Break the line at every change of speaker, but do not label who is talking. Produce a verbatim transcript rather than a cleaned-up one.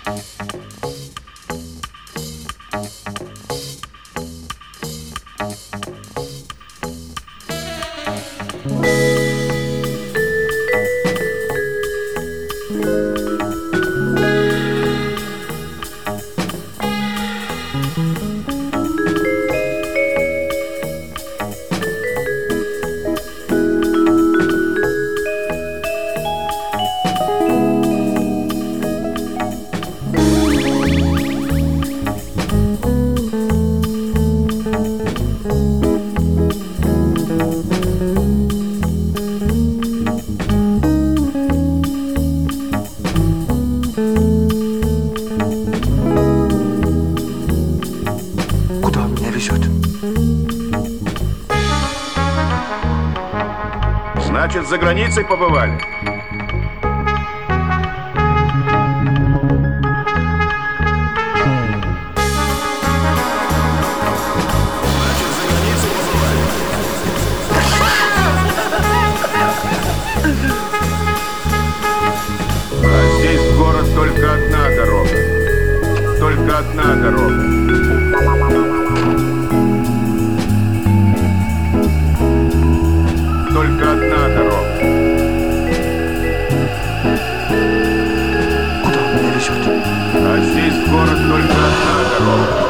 Значит, за границей побывали? Значит, за границей побывали? А здесь в город только одна дорога. Только одна дорога. Только одна дорога.
Куда он меня везет?
А здесь в город только одна дорога.